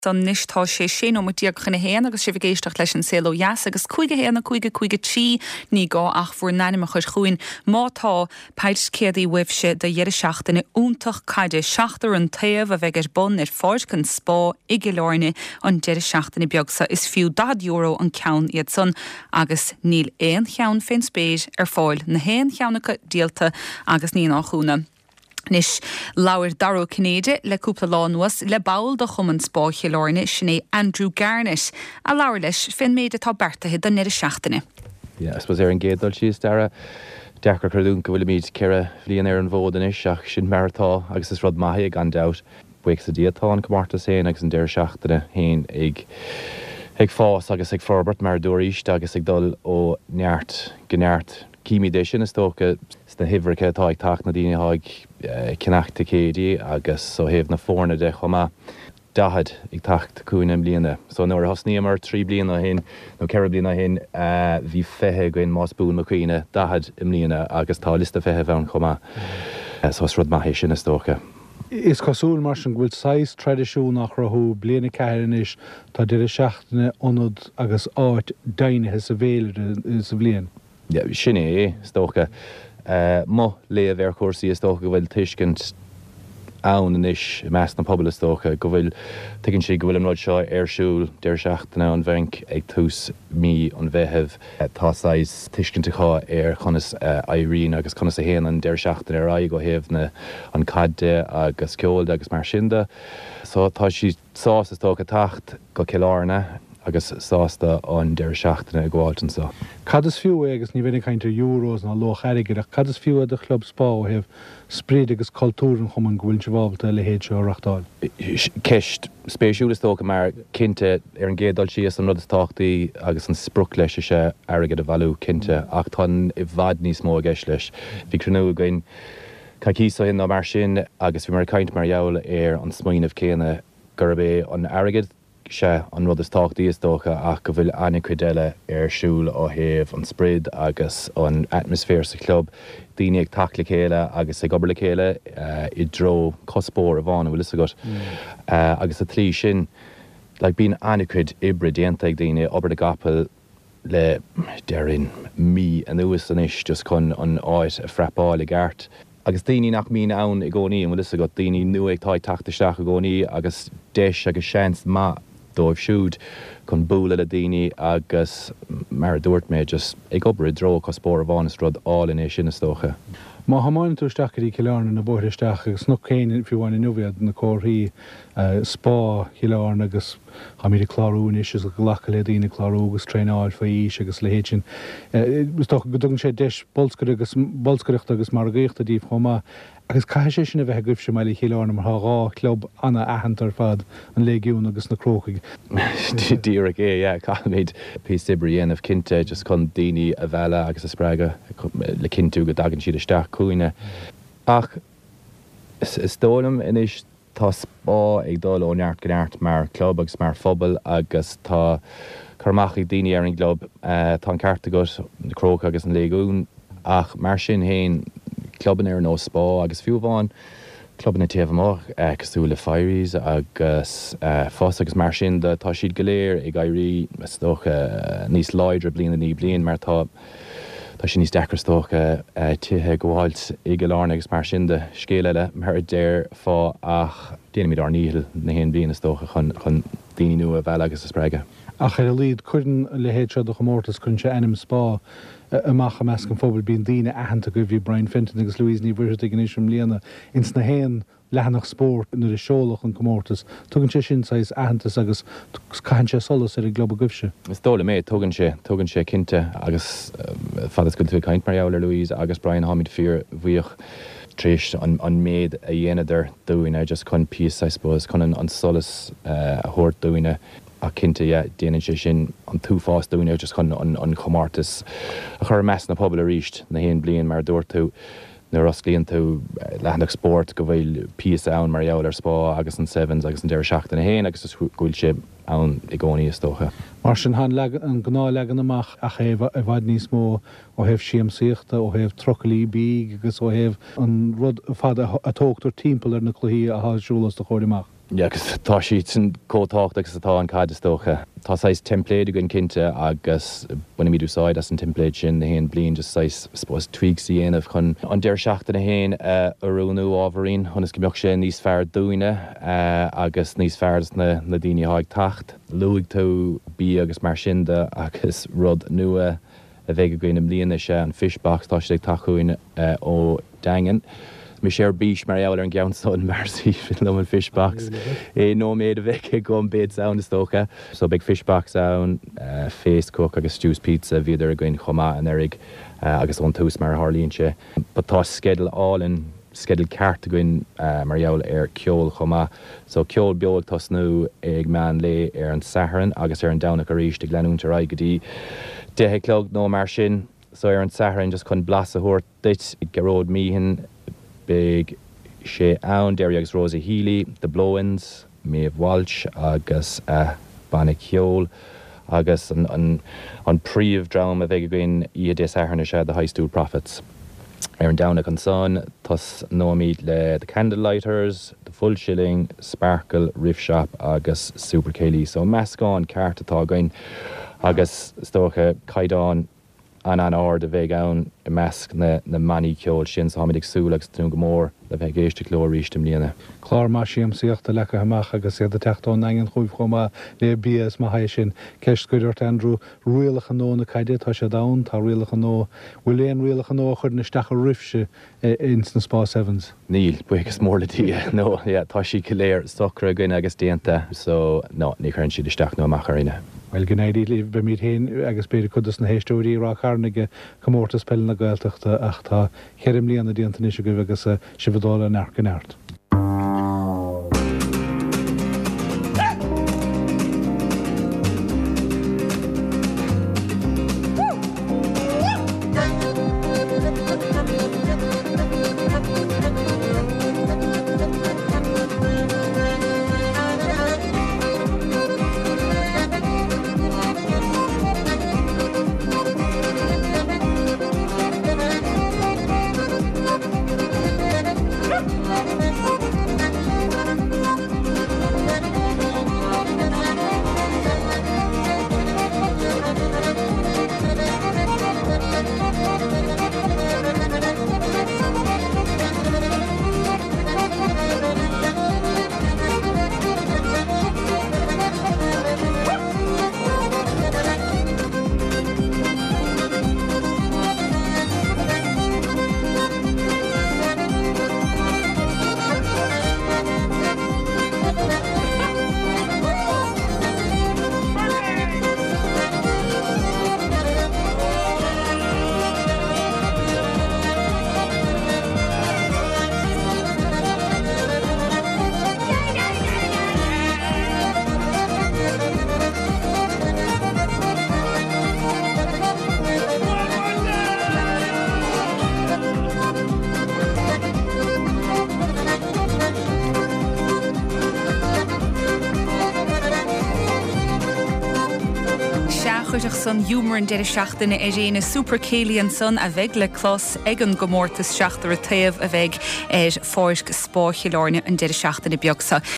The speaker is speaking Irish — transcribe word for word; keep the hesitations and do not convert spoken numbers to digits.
San nistá sé sin ó díag chuna héana agus si bhgéisteach leis an céó jaas agus chuige héanana chuige chuige trí ní gá ach bhfuair naime chus chuin mátá peidir céadaí webse de dhéidir seachtainna úntaach caide seachtar an taobh a bheith ar bun ar fáid chun spá ige láirne an deidir seachtainna beagsa is fiú dad euro an ceann iad son agus níl éon cheann fin spéis ar fáil na héan cheannacha díalta agus ní nachúna. Nis lawer Darrow Canada le cúpla lá nuas le bail do chuman spáiche láirne sinné Andrew Garnish a lawer leis fin méid atá bertathe den neidir seachtainna. Yeah, I suppose ar an gédal síos dara dechar chuún go bhfuil míid ceire bhíon ar an bhódan is ach sin martá agus is rud maithe ag an doubt buic sa diaatá an comártas héin agus an deir seachtainna héin ag ag fás agus ag forbert mar dúiríist agus ag dul ó neart gneart cíimi dé sin is tócha na hifrice atá ag tacht na daoine háig cinachta céadaí agus so héamh na fórna de chumá dahad ag tacht cúnam bliana. So nuair thosníam mar trí bliana hin nó ceir bliana hin bhí fethe goin más bún na cuoine dahad im bliana agus tá lista fethe bheann chumá. So is rud maithé sin is tócha. Is cosúil mar an bhfuil sais tradiisiún nach rathú bliana cairan is tá deidir seachtainna ionad agus áit dainethe sa bhéile sa bblion. Ja, sin é tócha. Uh, mo le ver cuasaí is tócha go bhfuil tuiscint ann inis meas na pobl is tócha go bhfuil tuigeann si go bhfuil an rud seo arsúil deir seachtainna an bhainc ag tús mí an bheitheh tásáis tuiscinntaá ar chunas éiríonn agus chunas a héana an deir seachtainna ar aig go héamh na an cadde agus ceolda agus mar sinda. So tá si sás is tócha tacht go ciileárna agus sásta an deir seachtainna gháiltan sa. Cad is fiú agus ní bhíonna cainte euros ná loch aige ach cad is fiú a de club spá ó heh spríd agus cultúran chuman go bhfuil bhábalta le héad seo reachtáil. Ceist spéisiúlas tócha mar cinnte ar an gédal síos an rud is táchtaí agus an spruc leis sé aige a bhú cinnte ach tá i bhd níos mó a gceis leis. Bhí cruú goin caicísa in mar sin agus bhí mar caint mar jaall ar an smaoinmh céine gurbé an airigid se an rud is táchtaí is tócha ach go bhfuil ana cuideile arsúil ó héamh an sprid agus an atmosfér sa club daoine ag tacla chéile agus ag obair le chéile uh, i dro cospóir a bháin bhfuil is agat mm. uh, agus a tlí sin like, bíon ana cuid ibre déanta ag daoine obair de gapal le deirinn mí an uas an is just chun an áit a freapáil i gceart. Agus daoine nach mín ann i gcónaí an bhfuil is agat daoine nua ag táid tachtasteach a gcónaí agus deis agus seans má dóibh siúd chun búla le daoine agus mar dúirt méid just ag obair i dro cospóir a bháin is rud áil in é sin is tócha. Má hamáin tú stachaí ciileárna na bóiristeach agus nó céine fiúháin nuviad na cóirí spá chiileárna agus ha míad chlárún is a go lecha le daoine chlárú agus tréáil faoís agus le héit sin. Gus tó go dtugann sé deis bolscoir agus bolscoireacht agus mar gaochtta díobh chomá agus cai sé sin a bheith goibh sem meile chiileárna mar thá club anna ahantar fad an légiún agus na cróchaig. Díra é, yeah, caiid pí sibrion of cinnte just chun daoine a bheile agus a sppraga le cinnú go dagann siad isteach cúine. Ach is dólam inis tá spá ag dul ó neart gneart mar club agus mar phobal agus tá chumach ag daoine ar an club uh, tá an ceart agat na crócha agus an léigún ach mar sin héin cluban ar nó spá agus fiú bháin cluban na taobhamach uh, cosú le feiries agus uh, fós agus mar sin de tá siad go léir ag éirí is tócha uh, níos láidre bliana ní blion mar tá Tá sin níos dechar tócha uh, tithe goháilt i go lárna agus mar sin de scéile mar déir fá ach déanaid ar níl na héon bliana is tócha chun chun daoine nua a bheile agus a sppraige. Ach ar a líad chuireann le héad seo do chomórtas chun sé ennim spá amach a meas an fóbal bíon daoine ahananta go bhí Brian Fenton agus Louise ní bhuiirte ag inis líana ins na héan lehanach spórt nuair is seolach an comórtas. Tugann sé sin sais ahantas agus caiann sé solas ar a glob a gubse. Is dóla mé tugann sé tugann sé cinnte agus uh, fadas go tú caint mar jaall Louise agus Brian Hamid fear bhuioch tríist an, an méid a dhéanaidir dúine just chun píos I suppose chun an, an solas uh, a thuirt dúine a cinnte yeah, déanann sé sin an tú fás dúine just chun an, an chomártas a chur meas na pobl a ríist na héon blion mar dúirt tú nuair os líonn tú lehanach sport go bhfuil píos ann mar jaall ar spá agus an sevens agus an deir seachtainna héin agus is gúil sé ann i gcónaí is tócha. Mar sin han an gná legan amach a chéh a bhaid níos mó ó heh siamsaíochta ó heh trochalí bíg agus ó heh an rud fad a tóchttar timppel ar na chluí a hásúlas do chóirimach. Ja, agus tá siad san cótácht agus atá an cadistócha. Tá sais template a gin cinnte agus buna míú sáid as an template sin na héon blin just sais spós tweaks í aanamh chun an deir seachta na héin arúnú ábharín chunas gombeoch sin níos fearr dúine agus níos fearr na na daoine háag tacht. Luigh tú bí agus mar sinnda agus rud nua a bheith go gcuin am líana se an fishbox tá sé tachuin ó dagan. Mi sé bís mar eall ar an gceann mar sí fin an fishbox. É nó méad a bheith go an béad saoin is tócha. So big fishbox saoin, uh, face cook agus stews pizza viidir a gcuin chomá an erig uh, agus an tús mar Harlíonn se. But tá schedule all in schedule ceart a gcuin uh, mar eall ar ceol chomá. So ceol beag tá snú ag mean le ar an saharan agus ar an damhnach a ríis de gleanúntar aig go dtí dethe clog nó mar sin. So ar an saharan just chun blas a thuairt dit i garód míhin big sé ann Derry agus Rosa Healy, the Blowins, Maeve Walsh agus uh, Banna Ceol agus an, an, an príomh drama a bheith goin iad is airna se the High Stool Prophets. Ar an damhnach an son, tas nóid le the Candlelighters, the Full Shilling, Sparkle, Riff Shop agus Super Cayley. So meascán ceart atá goin agus stócha caiidán an an áir de bheith ann i measc na, na maní ceol sin so haimiid ag súil agus tún go mór le bheith géiste clór rístim líana. Chlár má siam síochta lecha haach agus iad a techtán engan chuomh chumá le bías má haid sin ceist cuidirt Andrew rialacha nó na caiide tá sé dán tá rialacha nó bhfuil éon rialacha nó chud na stacha rifse ins na Spá Sevens. Níl buchas mór le tí nó tá sí ciléir socra gine agus déanta so nó ní chuann siad isteach nó amachcharíine. Well gnéidí lí be míad héin agus beidir chudas na héistóirí rá carnaige commórtas pell na gailteachta ach tá cheirm líana díanta níos go agus si bhdála an airc an airt. chuideach san humor an deidir seachtainna é réana Super Cayley an son a bheith le clós ag an gomórtas seachtar a taobh a bheith ar fáisc spáchiúláne an deidir seachtainna beagsa.